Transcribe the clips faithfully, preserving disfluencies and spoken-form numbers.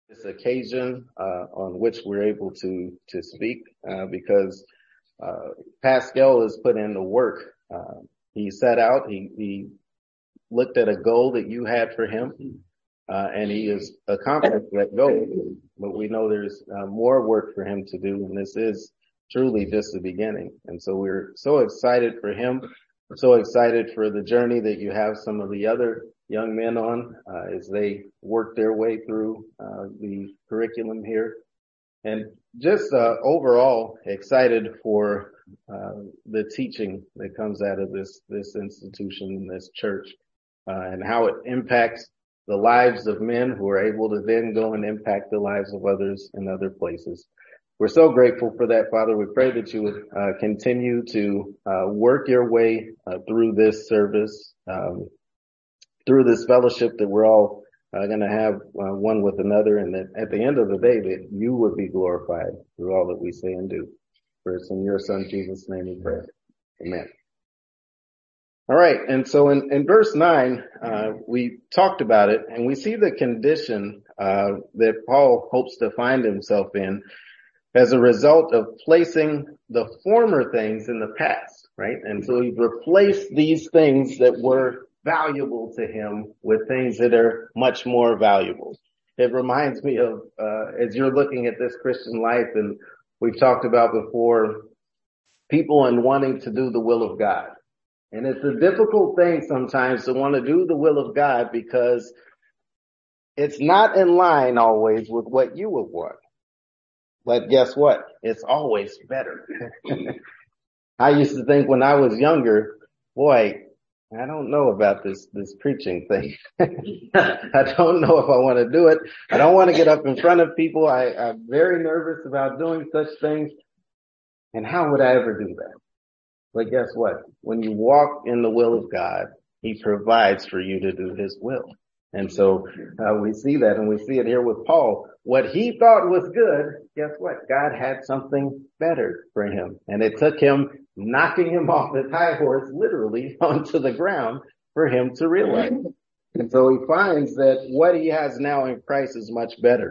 this occasion uh, on which we're able to to speak uh, because uh, Pascal has put in the work. Uh, he set out, he, he looked at a goal that you had for him, uh, and he has accomplished that goal. But we know there's uh, more work for him to do, and this is truly just the beginning. And so we're so excited for him. We're so excited for the journey that you have some of the other young men on uh, as they work their way through uh, the curriculum here. And just uh, overall excited for uh, the teaching that comes out of this this institution, this church, uh, and how it impacts the lives of men who are able to then go and impact the lives of others in other places. We're so grateful for that, Father. We pray that you would uh, continue to uh, work your way uh, through this service, um, through this fellowship that we're all uh, going to have uh, one with another, and that at the end of the day that you would be glorified through all that we say and do. For it's in your Son Jesus' name we pray. Amen. All right, and so in, in verse nine, uh, we talked about it, and we see the condition uh, that Paul hopes to find himself in as a result of placing the former things in the past, right? And so he replaced these things that were valuable to him with things that are much more valuable. It reminds me of, uh, as you're looking at this Christian life, and we've talked about before, people and wanting to do the will of God. And it's a difficult thing sometimes to want to do the will of God because it's not in line always with what you would want. But guess what? It's always better. I used to think when I was younger, boy, I don't know about this, this preaching thing. I don't know if I want to do it. I don't want to get up in front of people. I, I'm very nervous about doing such things. And how would I ever do that? But guess what? When you walk in the will of God, he provides for you to do his will. And so uh, we see that, and we see it here with Paul. What he thought was good, guess what? God had something better for him. And it took him knocking him off his high horse, literally, onto the ground for him to realize. And so he finds that what he has now in Christ is much better.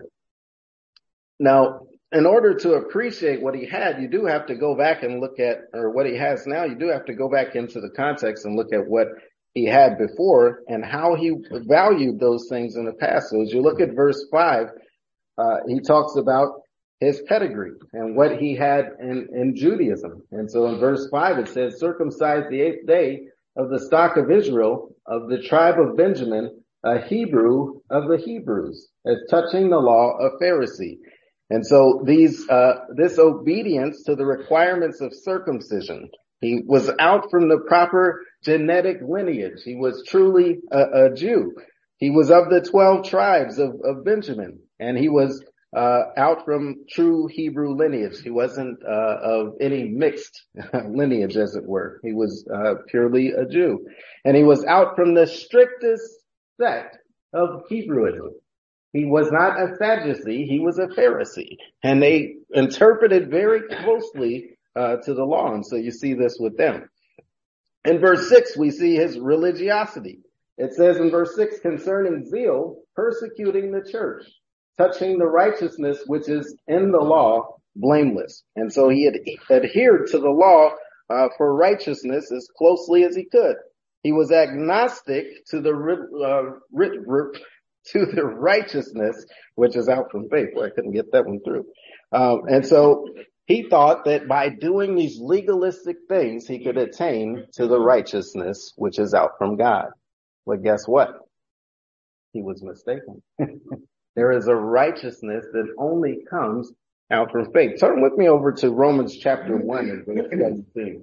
Now, in order to appreciate what he had, you do have to go back and look at, or what he has now, you do have to go back into the context and look at what he had before and how he valued those things in the past. So as you look at verse five, uh, he talks about his pedigree and what he had in, in Judaism. And so in verse five, it says, circumcised the eighth day of the stock of Israel, of the tribe of Benjamin, a Hebrew of the Hebrews, as touching the law, a Pharisee. And so these, uh, this obedience to the requirements of circumcision, he was out from the proper genetic lineage. He was truly a, a Jew. He was of the twelve tribes of, of Benjamin, and he was uh, out from true Hebrew lineage. He wasn't uh, of any mixed lineage, as it were. He was uh, purely a Jew. And he was out from the strictest sect of Hebrewism. He was not a Sadducee, he was a Pharisee. And they interpreted very closely uh, to the law. And so you see this with them. In verse six, we see his religiosity. It says in verse six, concerning zeal, persecuting the church, touching the righteousness which is in the law, blameless. And so he had adhered to the law uh, for righteousness as closely as he could. He was agnostic to the uh, rit, rit, to the righteousness which is out from faith. Well, I couldn't get that one through. Um, and so he thought that by doing these legalistic things, he could attain to the righteousness which is out from God. Well, guess what? He was mistaken. There is a righteousness that only comes out from faith. Turn with me over to Romans chapter one and verse seventeen.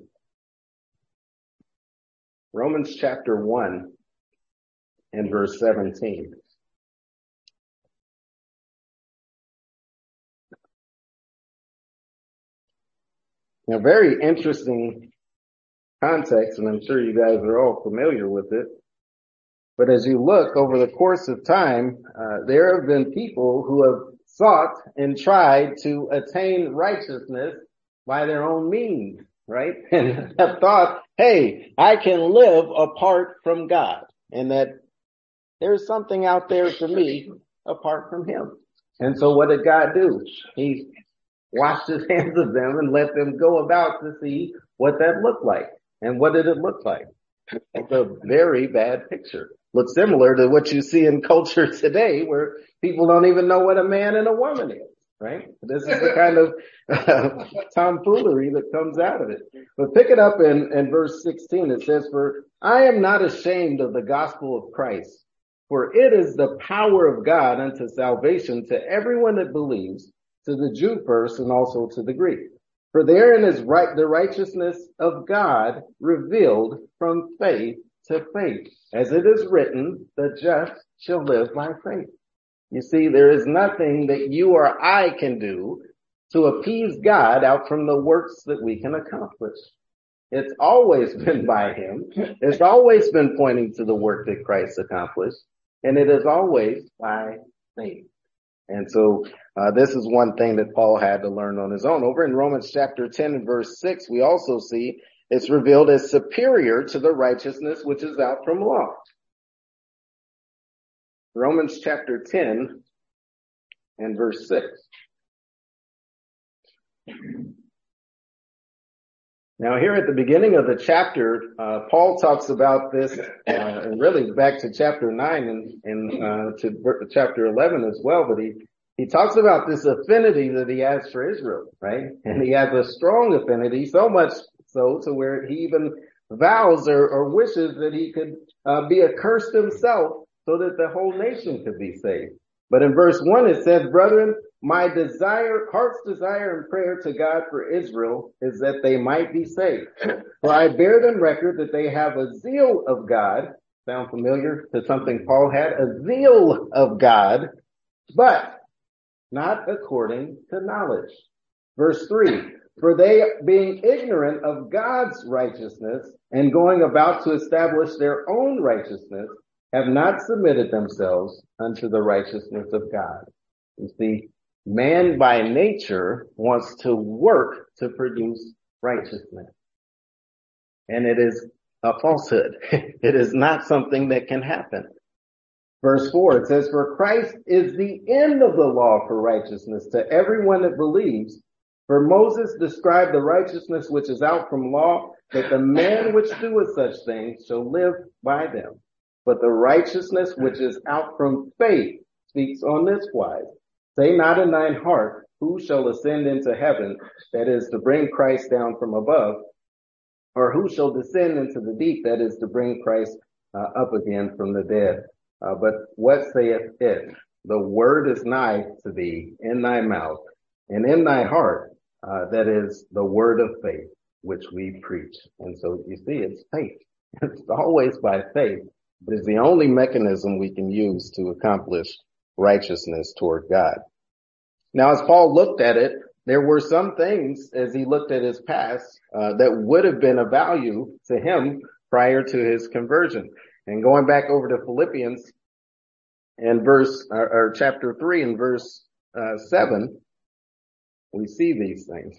Romans chapter one and verse seventeen. Now, very interesting context, and I'm sure you guys are all familiar with it. But as you look over the course of time, uh, there have been people who have sought and tried to attain righteousness by their own means, right? And have thought, hey, I can live apart from God, and that there's something out there for me apart from him. And so what did God do? He washed his hands of them and let them go about to see what that looked like. And what did it look like? It's a very bad picture. Looks similar to what you see in culture today, where people don't even know what a man and a woman is, right? This is the kind of uh, tomfoolery that comes out of it. But pick it up in, in verse sixteen. It says, "For I am not ashamed of the gospel of Christ, for it is the power of God unto salvation to everyone that believes, to the Jew first and also to the Greek. For therein is right the righteousness of God revealed from faith to faith. As it is written, the just shall live by faith." You see, there is nothing that you or I can do to appease God out from the works that we can accomplish. It's always been by him. It's always been pointing to the work that Christ accomplished. And it is always by faith. And so uh, this is one thing that Paul had to learn on his own. Over in Romans chapter ten and verse six, we also see it's revealed as superior to the righteousness which is out from law. Romans chapter ten and verse six. Now here at the beginning of the chapter, uh, Paul talks about this, uh, and really back to chapter nine and, and uh, to chapter eleven as well, but he, he talks about this affinity that he has for Israel, right? And he has a strong affinity, so much so to where he even vows or, or wishes that he could uh, be accursed himself so that the whole nation could be saved. But in verse one it says, "Brethren, my desire, heart's desire and prayer to God for Israel is that they might be saved. For I bear them record that they have a zeal of God." Sound familiar to something Paul had? A zeal of God, but not according to knowledge. Verse three, "For they, being ignorant of God's righteousness and going about to establish their own righteousness, have not submitted themselves unto the righteousness of God." You see, man by nature wants to work to produce righteousness. And it is a falsehood. It is not something that can happen. Verse four, it says, "For Christ is the end of the law for righteousness to everyone that believes. For Moses described the righteousness which is out from law, that the man which doeth such things shall live by them. But the righteousness which is out from faith speaks on this wise. Say not in thine heart, who shall ascend into heaven, that is to bring Christ down from above, or who shall descend into the deep, that is to bring Christ uh, up again from the dead. Uh, but what saith it? The word is nigh to thee, in thy mouth, and in thy heart, uh, that is the word of faith, which we preach." And so you see, it's faith. It's always by faith. It is the only mechanism we can use to accomplish righteousness toward God. Now, as Paul looked at it, there were some things, as he looked at his past, uh, that would have been of value to him prior to his conversion. And going back over to Philippians and verse, or, or chapter three and verse uh, seven, we see these things.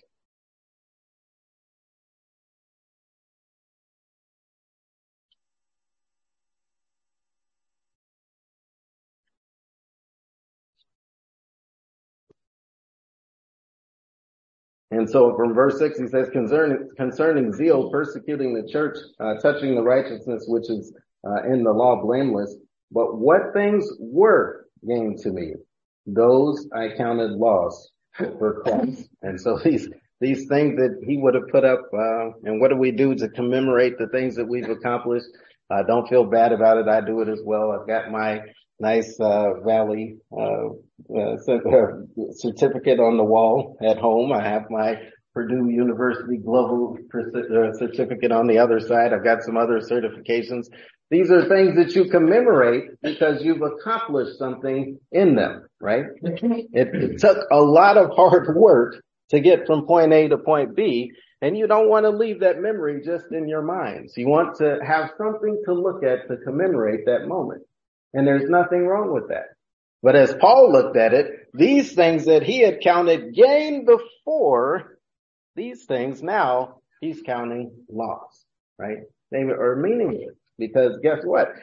And so from verse six, he says, concerning, concerning zeal, persecuting the church, uh, touching the righteousness which is uh, in the law blameless. But what things were gained to me, those I counted loss for Christ. And so these, these things that he would have put up, uh, and what do we do to commemorate the things that we've accomplished? Uh, don't feel bad about it. I do it as well. I've got my nice, uh, Valley, uh, uh, certificate on the wall at home. I have my Purdue University Global certificate on the other side. I've got some other certifications. These are things that you commemorate because you've accomplished something in them, right? It, it took a lot of hard work to get from point A to point B, and you don't want to leave that memory just in your mind. So you want to have something to look at to commemorate that moment. And there's nothing wrong with that. But as Paul looked at it, these things that he had counted gain before, these things now he's counting loss, right? They are meaningless because guess what?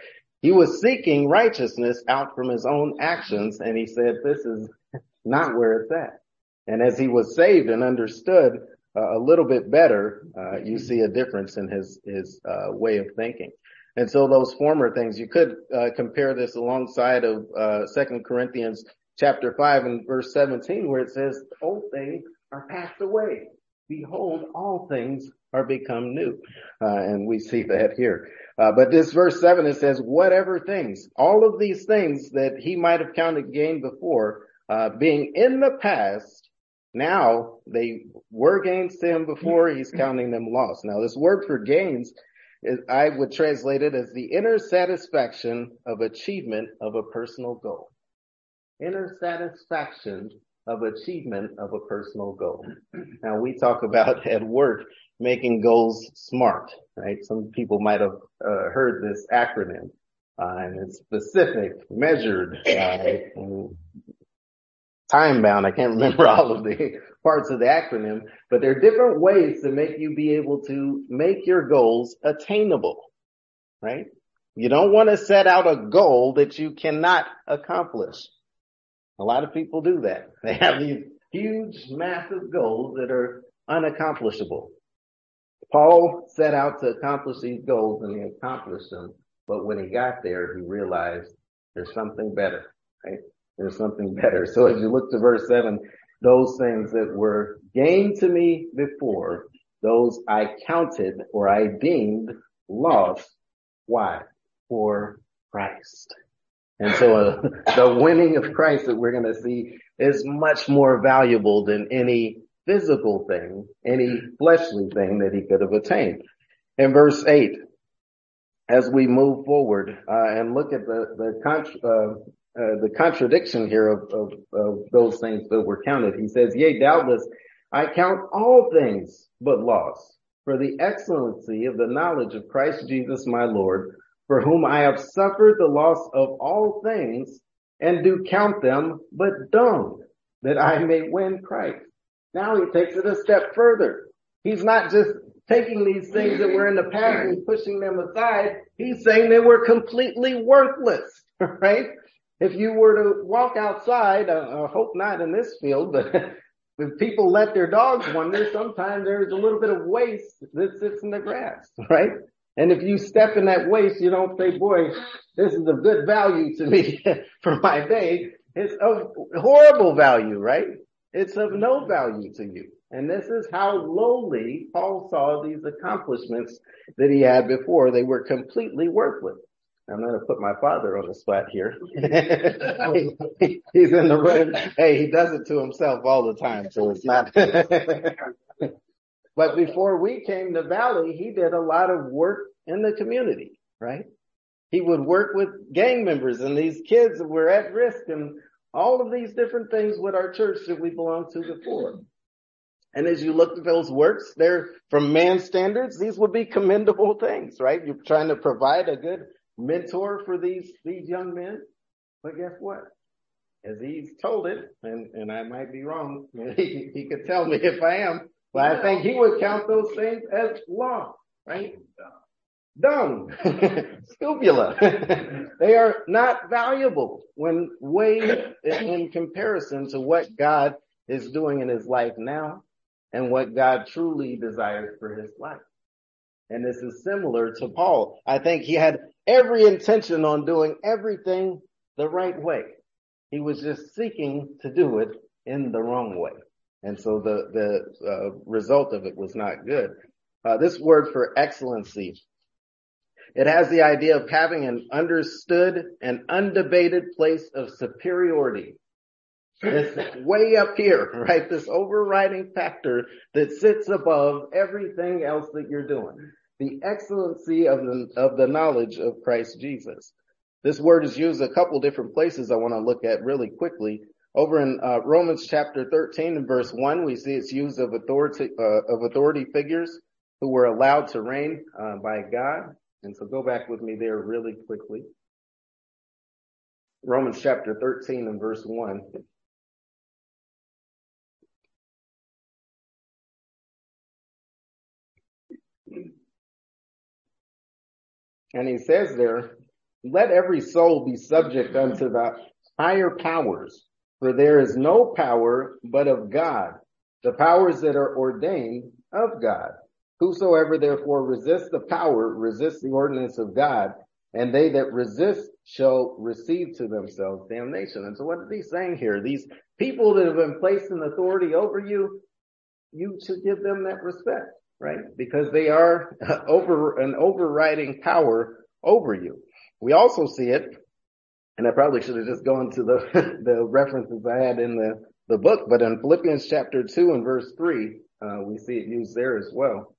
He was seeking righteousness out from his own actions, and he said, this is not where it's at. And as he was saved and understood uh, a little bit better, uh, you see a difference in his, his uh, way of thinking. And so those former things, you could uh, compare this alongside of uh, Second Corinthians chapter five and verse seventeen, where it says, old things are passed away. Behold, all things are become new. Uh, and we see that here. Uh, but this verse seven, it says, whatever things, all of these things that he might have counted gain before, uh, being in the past, now they were gains to him before, he's counting them loss. Now this word for gains, is, I would translate it as the inner satisfaction of achievement of a personal goal. Inner satisfaction of achievement of a personal goal. Now we talk about at work making goals SMART, right? Some people might have uh, heard this acronym, uh, and it's specific, measured, uh, time bound. I can't remember all of the parts of the acronym, but there are different ways to make you be able to make your goals attainable, right? You don't want to set out a goal that you cannot accomplish. A lot of people do that. They have these huge, massive goals that are unaccomplishable. Paul set out to accomplish these goals and he accomplished them. But when he got there, he realized there's something better, right? There's something better. So as you look to verse seven, those things that were gained to me before, those I counted or I deemed lost. Why? For Christ. And so uh, the winning of Christ that we're going to see is much more valuable than any physical thing, any fleshly thing that he could have attained. In verse eight, as we move forward uh, and look at the the, contra- uh, uh, the contradiction here of, of, of those things that were counted, he says, yea, doubtless, I count all things but loss for the excellency of the knowledge of Christ Jesus my Lord, for whom I have suffered the loss of all things, and do count them but dung, that I may win Christ. Now he takes it a step further. He's not just taking these things that were in the past and pushing them aside. He's saying they were completely worthless, right? If you were to walk outside, uh, I hope not in this field, but if people let their dogs wander, sometimes there's a little bit of waste that sits in the grass, right? And if you step in that waste, you don't say, boy, this is of good value to me for my day. It's of horrible value, right? It's of no value to you. And this is how lowly Paul saw these accomplishments that he had before. They were completely worthless. I'm going to put my father on the spot here. He's in the room. Hey, he does it to himself all the time, so it's not. But before we came to Valley, he did a lot of work in the community, right? He would work with gang members and these kids that were at risk and all of these different things with our church that we belonged to before. And as you look at those works, they're from man's standards, these would be commendable things, right? You're trying to provide a good mentor for these, these young men. But guess what? As he's told it, and, and I might be wrong, he, he could tell me if I am, but I think he would count those things as lost, right? Dung, scubula. They are not valuable when weighed in comparison to what God is doing in his life now and what God truly desires for his life. And this is similar to Paul. I think he had every intention on doing everything the right way. He was just seeking to do it in the wrong way. And so the, the uh, result of it was not good. Uh, this word for excellency, it has the idea of having an understood and undebated place of superiority. It's way up here, right? This overriding factor that sits above everything else that you're doing. The excellency of the, of the knowledge of Christ Jesus. This word is used a couple different places I want to look at really quickly. Over in uh, Romans chapter thirteen and verse one, we see it's used of authority, uh, of authority figures who were allowed to reign uh, by God. And so go back with me there really quickly. Romans chapter thirteen and verse one. And he says there, let every soul be subject unto the higher powers, for there is no power but of God, the powers that are ordained of God. Whosoever therefore resists the power resists the ordinance of God, and they that resist shall receive to themselves damnation. And so what is he saying here? These people that have been placed in authority over you, you should give them that respect, right? Because they are over an overriding power over you. We also see it, and I probably should have just gone to the the references I had in the, the book, but in Philippians chapter two and verse three, uh, we see it used there as well.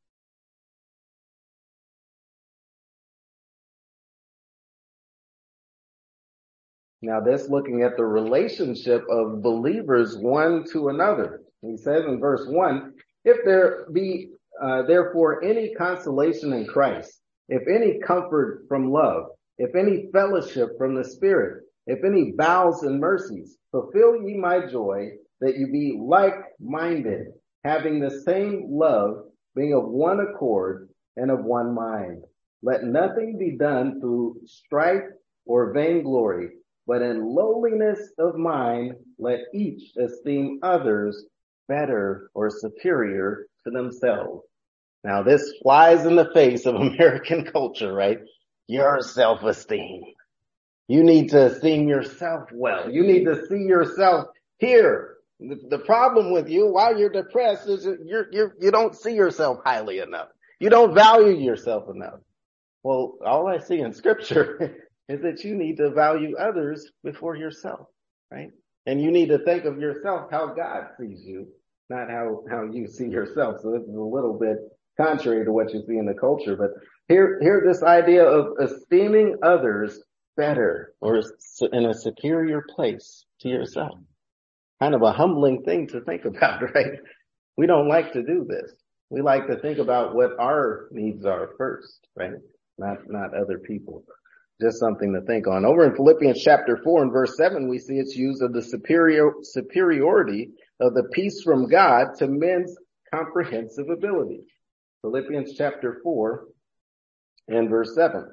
Now this looking at the relationship of believers one to another. He says in verse one, if there be uh, therefore any consolation in Christ, if any comfort from love, if any fellowship from the Spirit, if any bowels and mercies, fulfill ye my joy, that you be like-minded, having the same love, being of one accord and of one mind. Let nothing be done through strife or vainglory, but in lowliness of mind, let each esteem others better or superior to themselves. Now this flies in the face of American culture, right? Your self-esteem. You need to esteem yourself well. You need to see yourself here. The, the problem with you while you're depressed is that you're, you're, you don't see yourself highly enough. You don't value yourself enough. Well, all I see in scripture is that you need to value others before yourself, right? And you need to think of yourself how God sees you, not how, how you see yourself. So this is a little bit contrary to what you see in the culture, but here, here this idea of esteeming others better or in a superior place to yourself. Kind of a humbling thing to think about, right? We don't like to do this. We like to think about what our needs are first, right? Not, not other people. Just something to think on. Over in Philippians chapter four and verse seven, we see its use of the superior, superiority of the peace from God to men's comprehensive ability. Philippians chapter four and verse seven.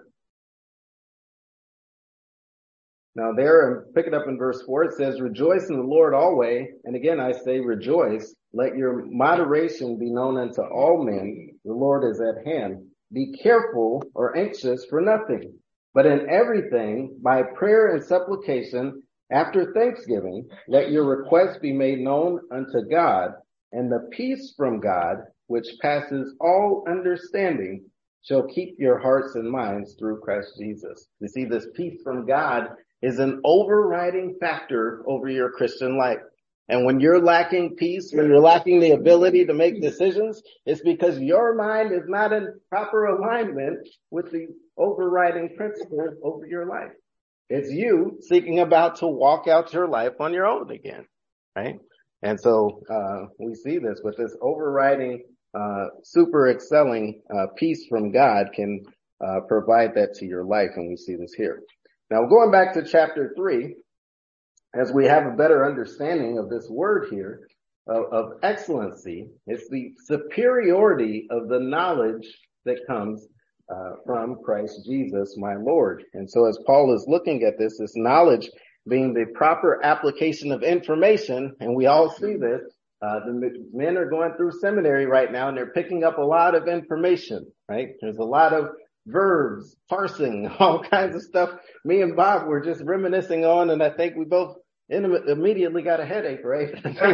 Now there, pick it up in verse four, it says, rejoice in the Lord always. And again, I say rejoice. Let your moderation be known unto all men. The Lord is at hand. Be careful or anxious for nothing, but in everything, by prayer and supplication, after thanksgiving, let your requests be made known unto God, and the peace from God, which passes all understanding, shall keep your hearts and minds through Christ Jesus. You see, this peace from God is an overriding factor over your Christian life. And when you're lacking peace, when you're lacking the ability to make decisions, it's because your mind is not in proper alignment with the overriding principle over your life. It's you seeking about to walk out your life on your own again, right? And so, uh, we see this with this overriding, uh, super excelling, uh, peace from God can, uh, provide that to your life. And we see this here. Now going back to chapter three, as we have a better understanding of this word here of, of excellency, it's the superiority of the knowledge that comes uh, from Christ Jesus, my Lord. And so as Paul is looking at this, this knowledge being the proper application of information, and we all see this, uh, the men are going through seminary right now and they're picking up a lot of information, right? There's a lot of verbs, parsing, all kinds of stuff. Me and Bob were just reminiscing on, and I think we both immediately got a headache, right?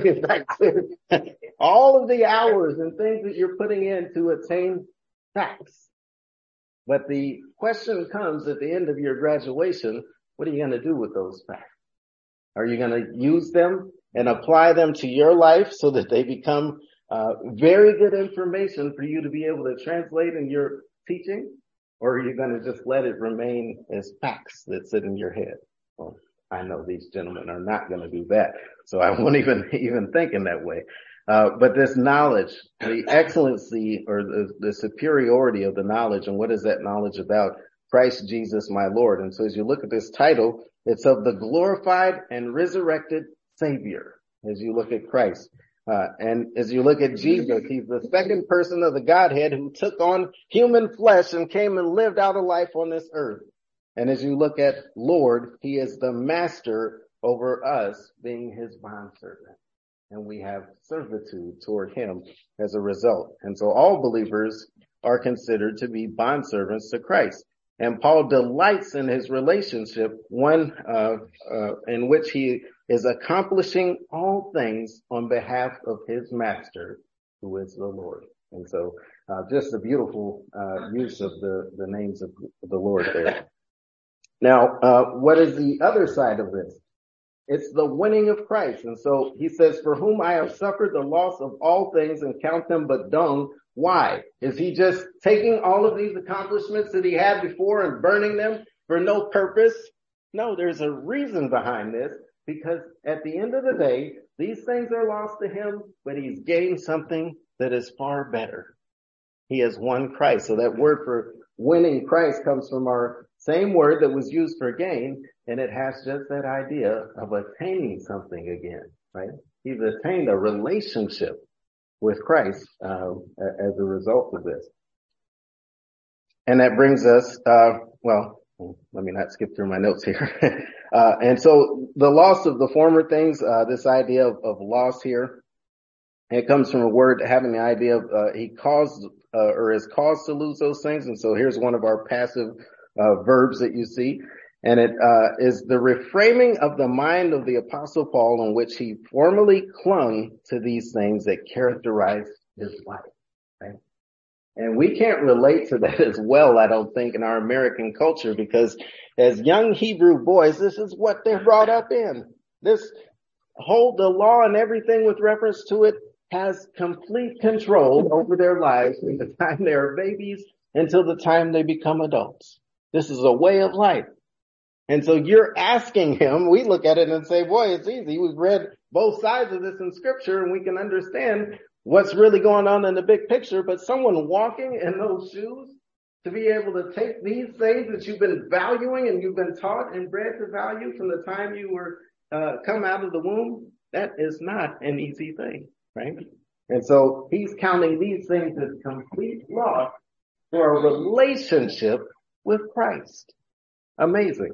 All of the hours and things that you're putting in to attain facts. But the question comes at the end of your graduation, what are you going to do with those facts? Are you going to use them and apply them to your life so that they become uh, very good information for you to be able to translate in your teaching? Or are you going to just let it remain as facts that sit in your head? Well, I know these gentlemen are not going to do that. So I won't even, even think in that way. Uh, but this knowledge, the excellency or the, the superiority of the knowledge, and what is that knowledge about? Christ Jesus, my Lord. And so as you look at this title, it's of the glorified and resurrected Savior. As you look at Christ. Uh, and as you look at Jesus, he's the second person of the Godhead who took on human flesh and came and lived out a life on this earth. And as you look at Lord, he is the master over us, being his bondservant. And we have servitude toward him as a result. And so all believers are considered to be bondservants to Christ. And Paul delights in his relationship, one uh, uh, in which he is accomplishing all things on behalf of his master, who is the Lord. And so uh, just a beautiful uh, use of the, the names of the Lord there. Now, uh, what is the other side of this? It's the winning of Christ. And so he says, for whom I have suffered the loss of all things and count them but dung. Why? Is he just taking all of these accomplishments that he had before and burning them for no purpose? No, there's a reason behind this, because at the end of the day, these things are lost to him, but he's gained something that is far better. He has won Christ. So that word for winning Christ comes from our same word that was used for gain, and it has just that idea of attaining something again, right? He's attained a relationship with Christ uh, as a result of this. And that brings us, uh, well, let me not skip through my notes here. uh, and so the loss of the former things, uh, this idea of, of loss here, it comes from a word having the idea of, uh, he caused, uh, or is caused to lose those things. And so here's one of our passive, uh, verbs that you see. And it, uh, is the reframing of the mind of the Apostle Paul, in which he formerly clung to these things that characterized his life, right? And we can't relate to that as well, I don't think, in our American culture, because as young Hebrew boys, this is what they're brought up in. This whole, the law and everything with reference to it has complete control over their lives from the time they are babies until the time they become adults. This is a way of life. And so you're asking him, we look at it and say, boy, it's easy. We've read both sides of this in scripture and we can understand what's really going on in the big picture. But someone walking in those shoes, to be able to take these things that you've been valuing and you've been taught and bred to value from the time you were uh, come out of the womb, that is not an easy thing, right? And so he's counting these things as complete loss for a relationship with Christ. Amazing.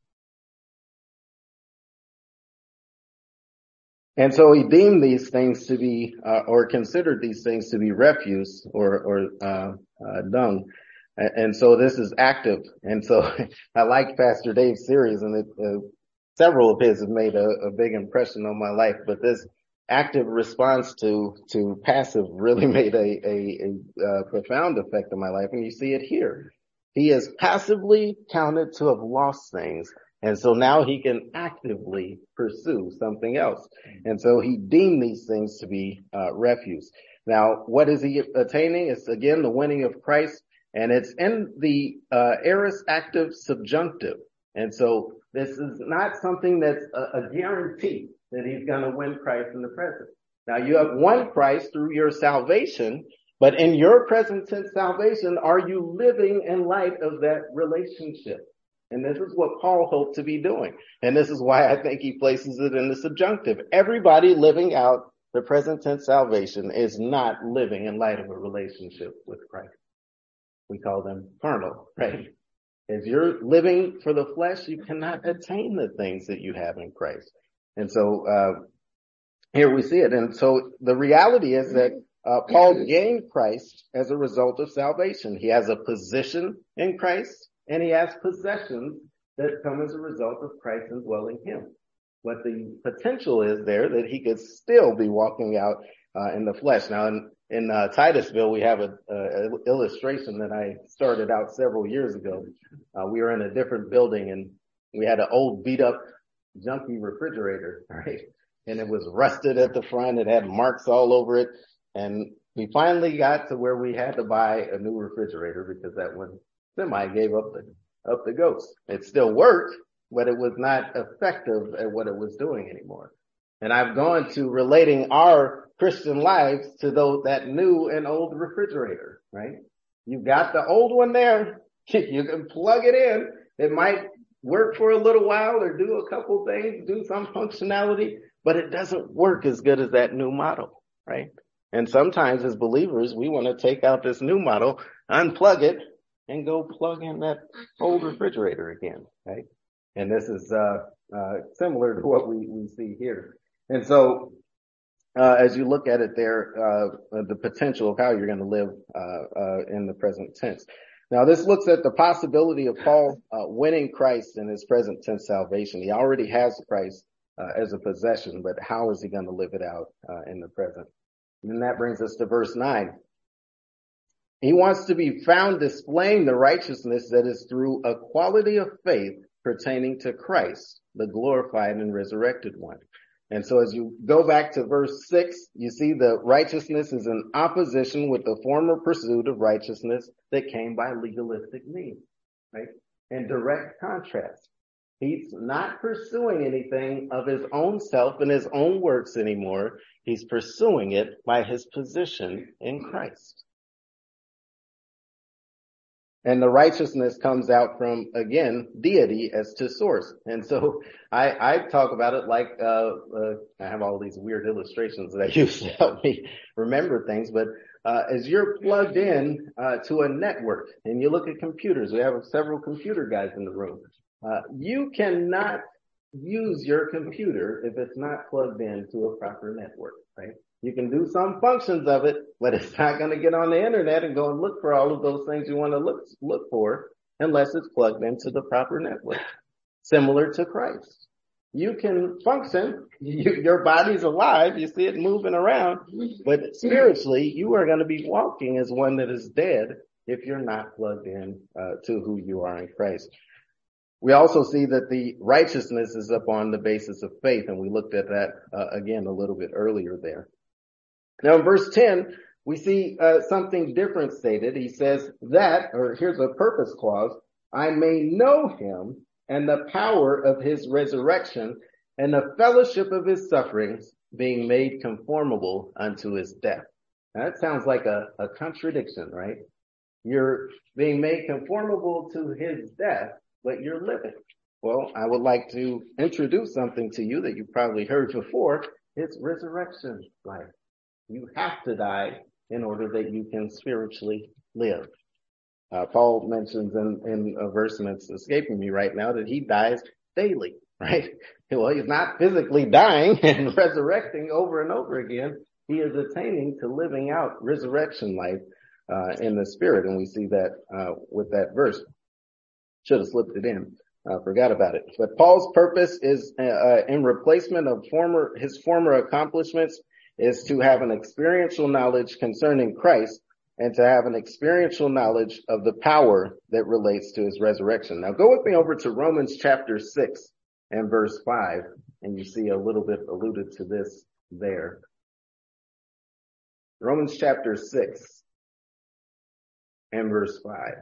And so he deemed these things to be, uh, or considered these things to be refuse or, or, uh, uh, dung. And so this is active. And so I like Pastor Dave's series, and it, uh, several of his have made a, a big impression on my life, but this active response to, to passive really made a, a, a, a profound effect on my life. And you see it here. He is passively counted to have lost things. And so now he can actively pursue something else. And so he deemed these things to be uh, refuse. Now, what is he attaining? It's again the winning of Christ, and it's in the uh, aorist active subjunctive. And so this is not something that's a, a guarantee that he's going to win Christ in the present. Now, you have won Christ through your salvation, but in your present tense salvation, are you living in light of that relationship? And this is what Paul hoped to be doing. And this is why I think he places it in the subjunctive. Everybody living out the present tense salvation is not living in light of a relationship with Christ. We call them carnal, right? If you're living for the flesh, you cannot attain the things that you have in Christ. And so, uh, here we see it. And so the reality is that, uh, Paul gained Christ as a result of salvation. He has a position in Christ, and he has possessions that come as a result of Christ indwelling him. But the potential is there that he could still be walking out uh, in the flesh. Now, in, in uh, Titusville, we have an illustration that I started out several years ago. Uh, we were in a different building, and we had an old beat-up, junky refrigerator, right? And it was rusted at the front. It had marks all over it. And we finally got to where we had to buy a new refrigerator because that one semi gave up the, up the ghost. It still worked, but it was not effective at what it was doing anymore. And I've gone to relating our Christian lives to those, that new and old refrigerator, right? You've got the old one there. You can plug it in. It might work for a little while or do a couple things, do some functionality, but it doesn't work as good as that new model, right? And sometimes as believers, we want to take out this new model, unplug it, and go plug in that old refrigerator again, right? And this is uh, uh, similar to what we, we see here. And so uh, as you look at it there, uh, the potential of how you're going to live uh, uh, in the present tense. Now, this looks at the possibility of Paul uh, winning Christ in his present tense salvation. He already has Christ uh, as a possession, but how is he going to live it out uh, in the present? And then that brings us to verse nine. He wants to be found displaying the righteousness that is through a quality of faith pertaining to Christ, the glorified and resurrected one. And so as you go back to verse six, you see the righteousness is in opposition with the former pursuit of righteousness that came by legalistic means, right? In direct contrast. He's not pursuing anything of his own self and his own works anymore. He's pursuing it by his position in Christ. And the righteousness comes out from, again, deity as to source. And so I, I talk about it like, uh, uh, I have all these weird illustrations that I use to help me remember things, but, uh, as you're plugged in, uh, to a network and you look at computers, we have several computer guys in the room. Uh, you cannot use your computer if it's not plugged into a proper network, right? You can do some functions of it, but it's not going to get on the internet and go and look for all of those things you want to look, look for unless it's plugged into the proper network. Similar to Christ. You can function, you, your body's alive, you see it moving around, but spiritually you are going to be walking as one that is dead if you're not plugged in uh, to who you are in Christ. We also see that the righteousness is upon the basis of faith, and we looked at that uh, again a little bit earlier there. Now in verse ten, we see uh, something different stated. He says that, or here's a purpose clause, I may know him and the power of his resurrection and the fellowship of his sufferings, being made conformable unto his death. Now, that sounds like a, a contradiction, right? You're being made conformable to his death, but you're living. Well, I would like to introduce something to you that you probably heard before. It's resurrection life. You have to die in order that you can spiritually live. Uh, Paul mentions in, in a verse, and it's escaping me right now, that he dies daily, right? Well, he's not physically dying and resurrecting over and over again. He is attaining to living out resurrection life uh, in the spirit, and we see that uh, with that verse. Should have slipped it in. I uh, forgot about it. But Paul's purpose is uh, in replacement of former his former accomplishments is to have an experiential knowledge concerning Christ and to have an experiential knowledge of the power that relates to his resurrection. Now go with me over to Romans chapter six and verse five, and you see a little bit alluded to this there. Romans chapter six and verse five.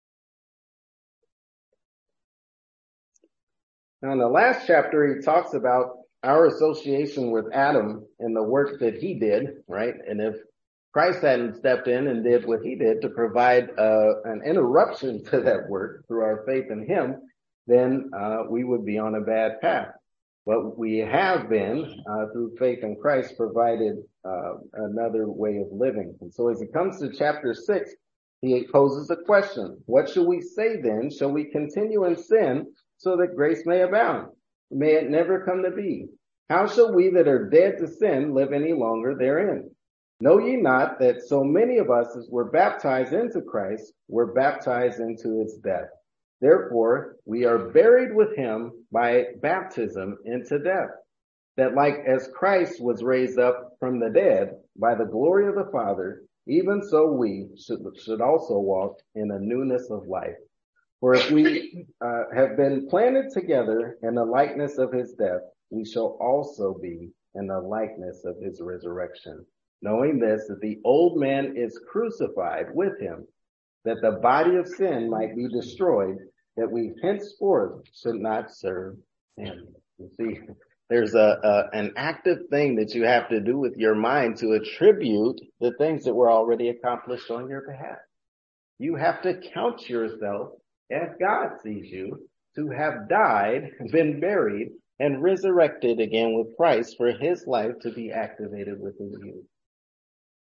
Now in the last chapter, he talks about our association with Adam and the work that he did, right? And if Christ hadn't stepped in and did what he did to provide uh, an interruption to that work through our faith in him, then uh, we would be on a bad path. But we have been, uh, through faith in Christ, provided uh, another way of living. And so as it comes to chapter six, he poses a question. What shall we say then? Shall we continue in sin so that grace may abound? May it never come to be. How shall we that are dead to sin live any longer therein? Know ye not that so many of us as were baptized into Christ were baptized into his death? Therefore, we are buried with him by baptism into death, that like as Christ was raised up from the dead by the glory of the Father, even so we should, should also walk in a newness of life. For if we uh, have been planted together in the likeness of his death, we shall also be in the likeness of his resurrection. Knowing this, that the old man is crucified with him, that the body of sin might be destroyed, that we henceforth should not serve sin. You see, there's a, a an active thing that you have to do with your mind to attribute the things that were already accomplished on your behalf. You have to count yourself as God sees you, to have died, been buried, and resurrected again with Christ for his life to be activated within you.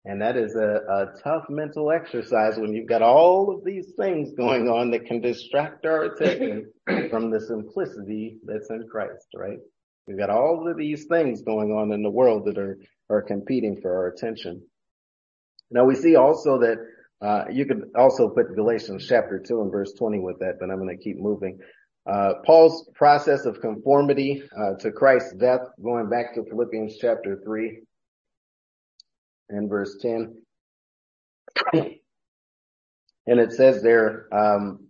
And that is a, a tough mental exercise when you've got all of these things going on that can distract our attention from the simplicity that's in Christ, right? We've got all of these things going on in the world that are, are competing for our attention. Now we see also that, uh, you could also put Galatians chapter two and verse twenty with that, but I'm going to keep moving. Uh, Paul's process of conformity, uh, to Christ's death, going back to Philippians chapter three. And verse ten. And it says there, um,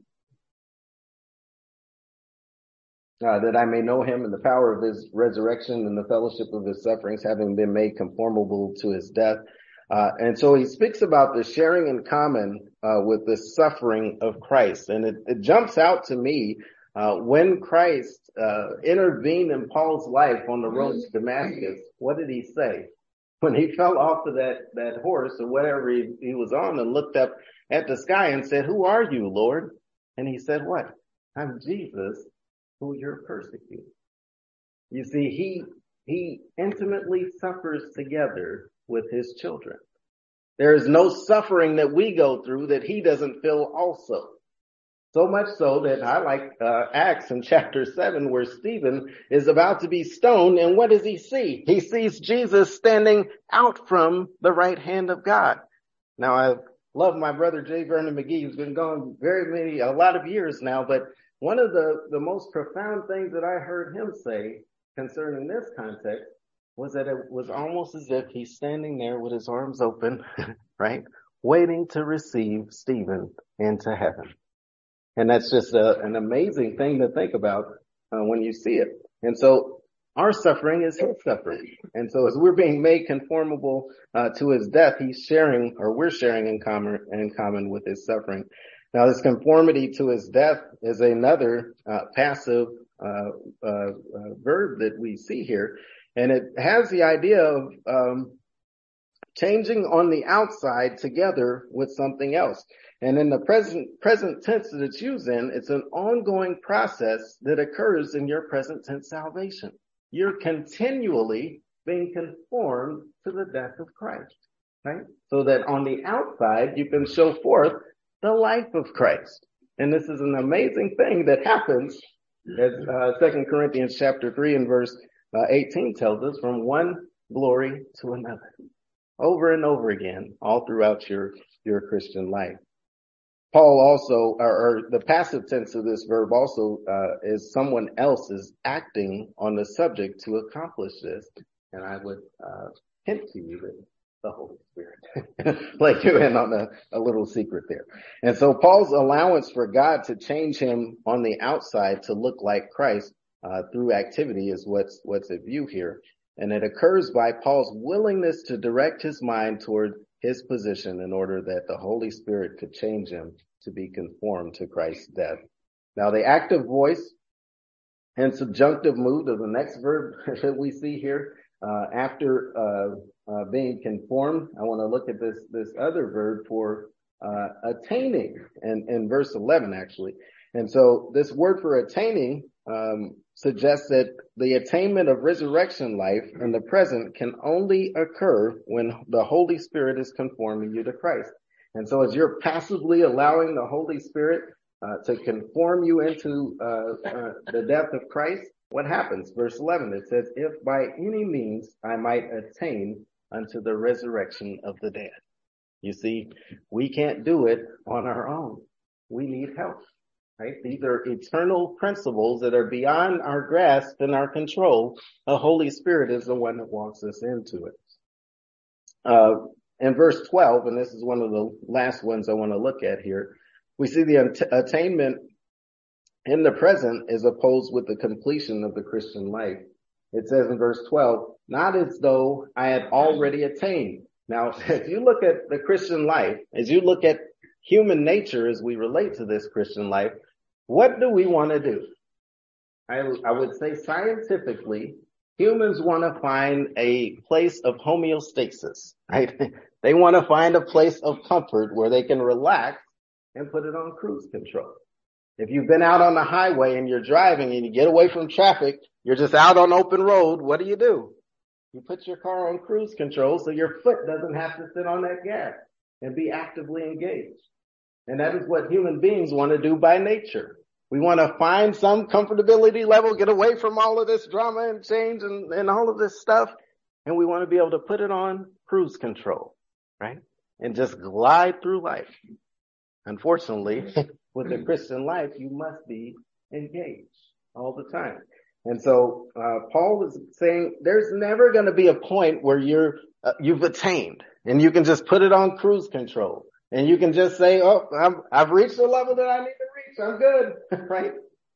uh, that I may know him in the power of his resurrection and the fellowship of his sufferings, having been made conformable to his death. Uh, and so he speaks about the sharing in common, uh, with the suffering of Christ. And it, it jumps out to me, uh, when Christ, uh, intervened in Paul's life on the road to Damascus, what did he say? When he fell off of that, that horse or whatever he, he was on and looked up at the sky and said, "Who are you, Lord?" And he said, "What? I'm Jesus, who you're persecuting." You see, he, he intimately suffers together with his children. There is no suffering that we go through that he doesn't feel also. So much so that I like uh, Acts in chapter seven where Stephen is about to be stoned, and what does he see? He sees Jesus standing out from the right hand of God. Now I love my brother J. Vernon McGee, who's been gone very many, a lot of years now, but one of the, the most profound things that I heard him say concerning this context was that it was almost as if he's standing there with his arms open, right, waiting to receive Stephen into heaven. And that's just a, an amazing thing to think about uh, when you see it. And so our suffering is his suffering. And so as we're being made conformable uh, to his death, he's sharing, or we're sharing in common, in common with his suffering. Now this conformity to his death is another uh, passive uh, uh, uh, verb that we see here. And it has the idea of um, changing on the outside together with something else. And in the present, present tense that it's used in, it's an ongoing process that occurs in your present tense salvation. You're continually being conformed to the death of Christ, right? So that on the outside, you can show forth the life of Christ. And this is an amazing thing that happens, as uh, Second Corinthians chapter three and verse uh, eighteen tells us, from one glory to another. Over and over again, all throughout your, your Christian life. Paul also, or, or the passive tense of this verb also, uh, is someone else is acting on the subject to accomplish this. And I would, uh, hint to you that the Holy Spirit, let you in on a, a little secret there. And so Paul's allowance for God to change him on the outside to look like Christ, uh, through activity is what's, what's at view here. And it occurs by Paul's willingness to direct his mind toward his position in order that the Holy Spirit could change him to be conformed to Christ's death. Now the active voice and subjunctive mood of the next verb that we see here, uh, after, uh, uh, being conformed, I want to look at this, this other verb for, uh, attaining in, in verse eleven actually. And so this word for attaining, um, suggests that the attainment of resurrection life in the present can only occur when the Holy Spirit is conforming you to Christ. And so as you're passively allowing the Holy Spirit uh, to conform you into uh, uh, the death of Christ, what happens? Verse eleven, it says, "If by any means I might attain unto the resurrection of the dead." You see, we can't do it on our own. We need help. Right? These are eternal principles that are beyond our grasp and our control. The Holy Spirit is the one that walks us into it. Uh, in verse twelve, and this is one of the last ones I want to look at here, we see the att- attainment in the present is opposed with the completion of the Christian life. It says in verse twelve, "Not as though I had already attained." Now, if you look at the Christian life, as you look at human nature as we relate to this Christian life, what do we want to do? I, I would say scientifically, humans want to find a place of homeostasis, right? They want to find a place of comfort where they can relax and put it on cruise control. If you've been out on the highway and you're driving and you get away from traffic, you're just out on open road, what do you do? You put your car on cruise control so your foot doesn't have to sit on that gas and be actively engaged. And that is what human beings want to do by nature. We want to find some comfortability level, get away from all of this drama and change and, and all of this stuff. And we want to be able to put it on cruise control, right? And just glide through life. Unfortunately, with the Christian life, you must be engaged all the time. And so, uh, Paul was saying there's never going to be a point where you're, uh, you've attained and you can just put it on cruise control and you can just say, oh, I'm, I've reached the level that I need to reach. I'm good, right?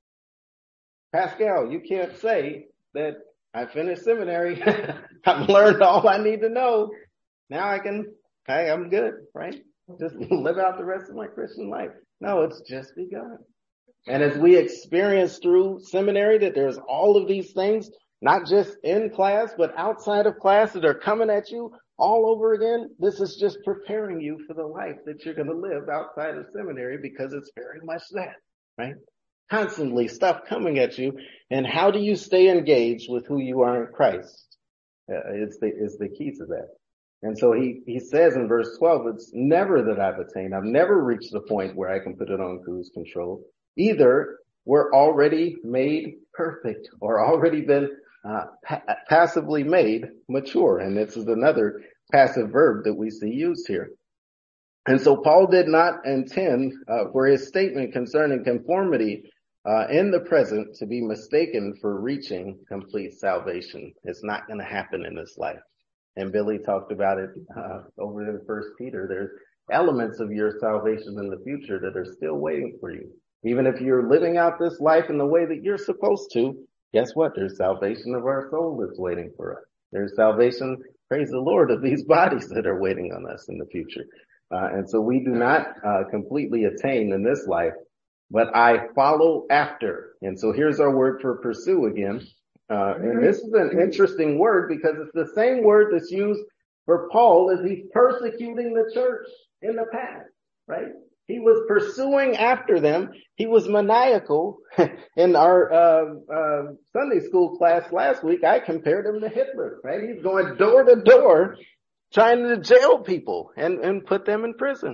Pascal, you can't say that I finished seminary. I've learned all I need to know. Now I can, hey, I'm good, right? Just live out the rest of my Christian life. No, it's just begun. And as we experience through seminary that there's all of these things, not just in class, but outside of class that are coming at you all over again, this is just preparing you for the life that you're going to live outside of seminary because it's very much that, right? Constantly stuff coming at you. And how do you stay engaged with who you are in Christ? Uh, it's the, it's the key to that. And so he, he says in verse twelve, it's never that I've attained. I've never reached the point where I can put it on cruise control. Either we're already made perfect or already been uh, pa- passively made mature. And this is another passive verb that we see used here. And so Paul did not intend uh, for his statement concerning conformity uh, in the present to be mistaken for reaching complete salvation. It's not going to happen in this life. And Billy talked about it uh, over in First Peter. There's elements of your salvation in the future that are still waiting for you. Even if you're living out this life in the way that you're supposed to, guess what? There's salvation of our soul that's waiting for us. There's salvation, praise the Lord, of these bodies that are waiting on us in the future. Uh, and so we do not uh, completely attain in this life, but I follow after. And so here's our word for pursue again. Uh, and this is an interesting word because it's the same word that's used for Paul as he's persecuting the church in the past, right? He was pursuing after them. He was maniacal. In our uh, uh, Sunday school class last week, I compared him to Hitler, right? He's going door to door trying to jail people and, and put them in prison.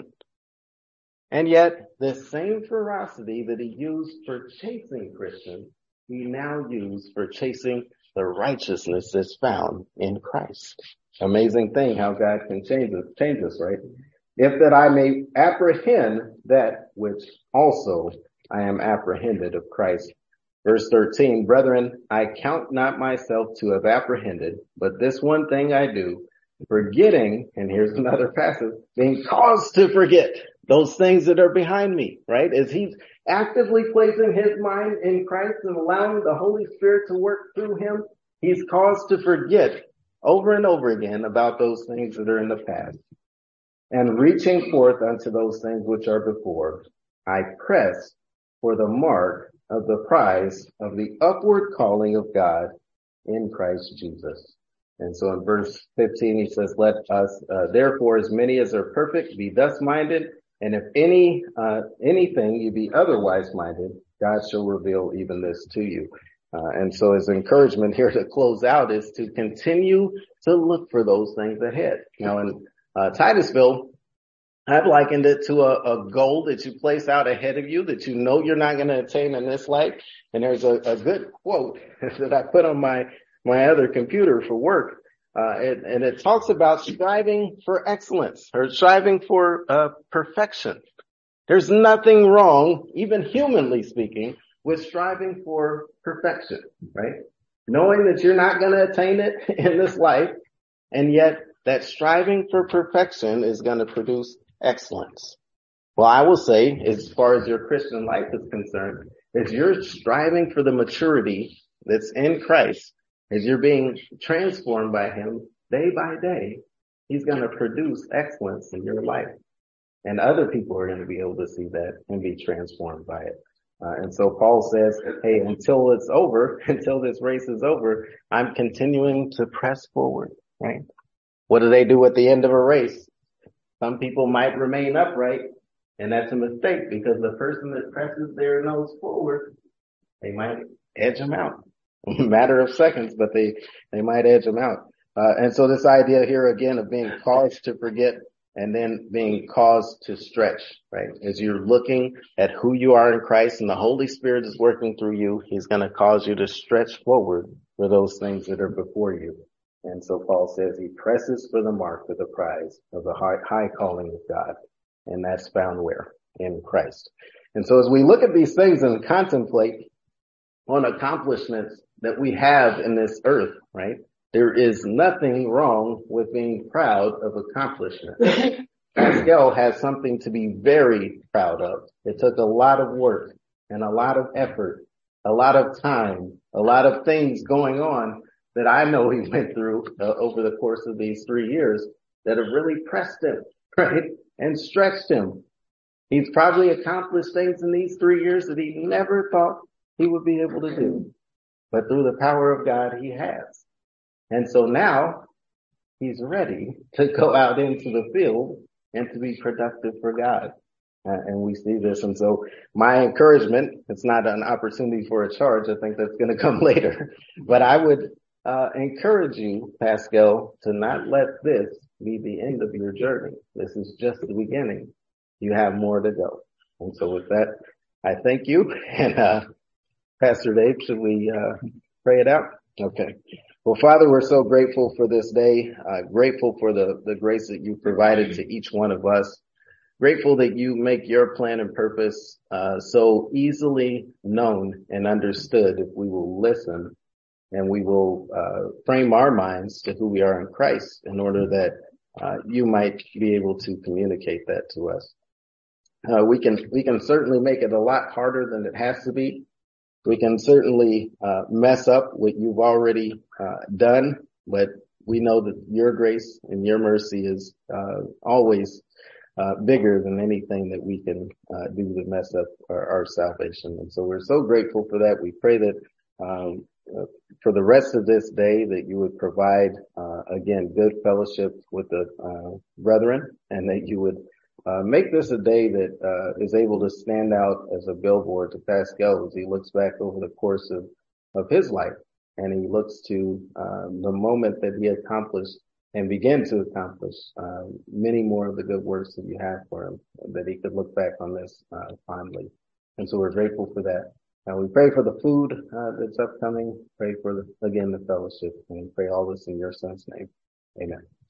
And yet, the same ferocity that he used for chasing Christians, he now used for chasing the righteousness that's found in Christ. Amazing thing how God can change us, change us, right? If that I may apprehend that which also I am apprehended of Christ. Verse thirteen, brethren, I count not myself to have apprehended, but this one thing I do, forgetting, and here's another passage, being caused to forget those things that are behind me, right? As he's actively placing his mind in Christ and allowing the Holy Spirit to work through him, he's caused to forget over and over again about those things that are in the past. And reaching forth unto those things which are before, I press for the mark of the prize of the upward calling of God in Christ Jesus. And so in verse fifteen, he says, let us, uh, therefore, as many as are perfect, be thus minded. And if any, uh, anything you be otherwise minded, God shall reveal even this to you. Uh, and so his encouragement here to close out is to continue to look for those things ahead. Now in uh, Titusville, I've likened it to a, a goal that you place out ahead of you that you know you're not going to attain in this life. And there's a, a good quote that I put on my, my other computer for work. Uh, it, and it talks about striving for excellence or striving for uh, perfection. There's nothing wrong, even humanly speaking, with striving for perfection, right? Knowing that you're not going to attain it in this life, and yet that striving for perfection is going to produce excellence. Well, I will say, as far as your Christian life is concerned, as you're striving for the maturity that's in Christ, as you're being transformed by him day by day, he's going to produce excellence in your life. And other people are going to be able to see that and be transformed by it. Uh, and so Paul says, hey, until it's over, until this race is over, I'm continuing to press forward, right? What do they do at the end of a race? Some people might remain upright, and that's a mistake because the person that presses their nose forward, they might edge them out. A matter of seconds, but they, they might edge them out. Uh, and so this idea here again of being caused to forget and then being caused to stretch, right? As you're looking at who you are in Christ and the Holy Spirit is working through you, he's going to cause you to stretch forward for those things that are before you. And so Paul says he presses for the mark of the prize of the high, high calling of God. And that's found where? In Christ. And so as we look at these things and contemplate on accomplishments that we have in this earth, right? There is nothing wrong with being proud of accomplishment. Pascal has something to be very proud of. It took a lot of work and a lot of effort, a lot of time, a lot of things going on that I know he went through uh, over the course of these three years that have really pressed him, right? And stretched him. He's probably accomplished things in these three years that he never thought he would be able to do. But through the power of God, he has. And so now he's ready to go out into the field and to be productive for God. Uh, and we see this. And so my encouragement, it's not an opportunity for a charge. I think that's going to come later. But I would uh, encourage you, Pascal, to not let this be the end of your journey. This is just the beginning. You have more to go. And so with that, I thank you. And uh Pastor Dave, should we uh pray it out? Okay. Well, Father, we're so grateful for this day, uh, grateful for the, the grace that you provided to each one of us, grateful that you make your plan and purpose uh, so easily known and understood if we will listen and we will uh, frame our minds to who we are in Christ in order that uh, you might be able to communicate that to us. Uh, we can, we can certainly make it a lot harder than it has to be. We can certainly uh, mess up what you've already uh, done, but we know that your grace and your mercy is uh, always uh, bigger than anything that we can uh, do to mess up our, our salvation. And so we're so grateful for that. We pray that um, uh, for the rest of this day that you would provide, uh, again, good fellowship with the uh, brethren, and that you would Uh, make this a day that uh, is able to stand out as a billboard to Pascal as he looks back over the course of, of his life, and he looks to uh, the moment that he accomplished and began to accomplish uh, many more of the good works that you have for him, that he could look back on this uh, fondly. And so we're grateful for that. Uh, we pray for the food uh, that's upcoming. Pray for, the, again, the fellowship, and we pray all this in your son's name. Amen.